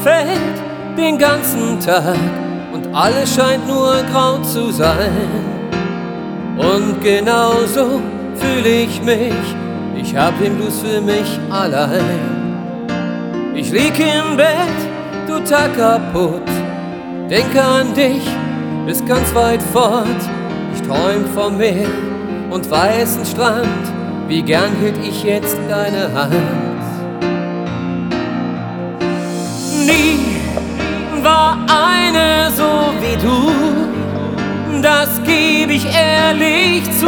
fällt den ganzen Tag und alles scheint nur grau zu sein. Und genauso fühle ich mich, ich hab den Blues für mich allein. Ich lieg im Bett, total kaputt, denke an dich bis ganz weit fort. Ich träum vom Meer und weißen Strand, wie gern hielt ich jetzt deine Hand. Nie war eine so wie du, das geb ich ehrlich zu.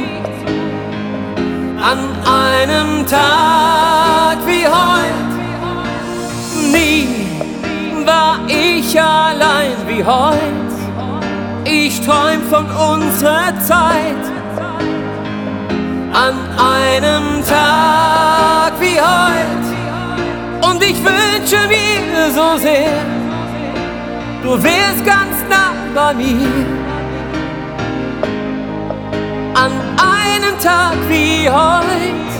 An einem Tag wie heut, nie war ich allein wie heut. Ich träum von unserer Zeit. An einem Tag wie heut, und ich wünsche mir so sehr, du wärst ganz nah bei mir. An einem Tag wie heut.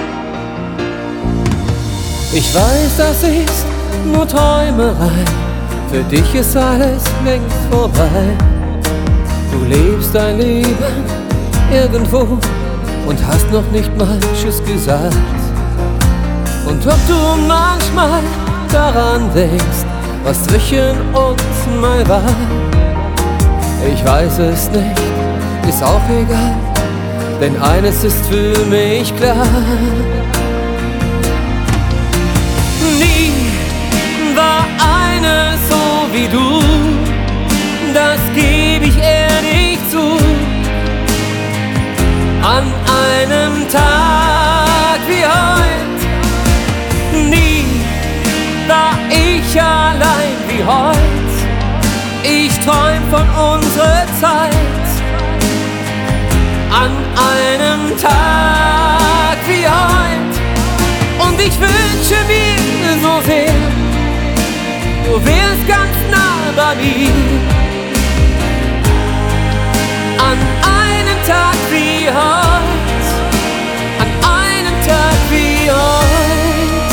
Ich weiß, das ist nur Träumerei, für dich ist alles längst vorbei. Du lebst dein Leben irgendwo und hast noch nicht mal Tschüss gesagt. Und ob du manchmal daran denkst, was zwischen uns mal war, ich weiß es nicht, ist auch egal, denn eines ist für mich klar. Nie war eine so wie du, das geb ich ehrlich zu. An einem Tag wie heut, nie war ich allein wie heut. Ich träum von unserer Zeit. An einem Tag wie heut, und ich wünsche mir so sehr, du wärst ganz nah bei mir. An einem Tag wie heut, an einem Tag wie heut.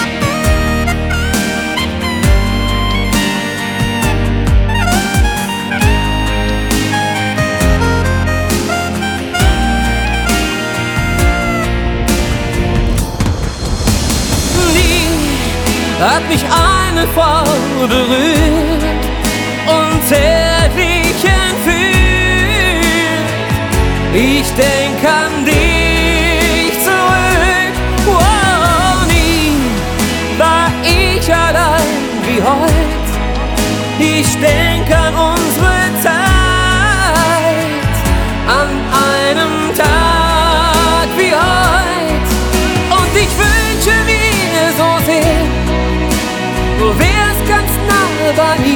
Nie hat mich eine Frau berührt und zärtlich entführt. Ich denk an dich zurück, oh, nie war ich allein wie heut. Ich denk an unsere Zeit. An einem Tag wie heut, und ich wünsche mir so sehr, du wärst ganz nah bei mir.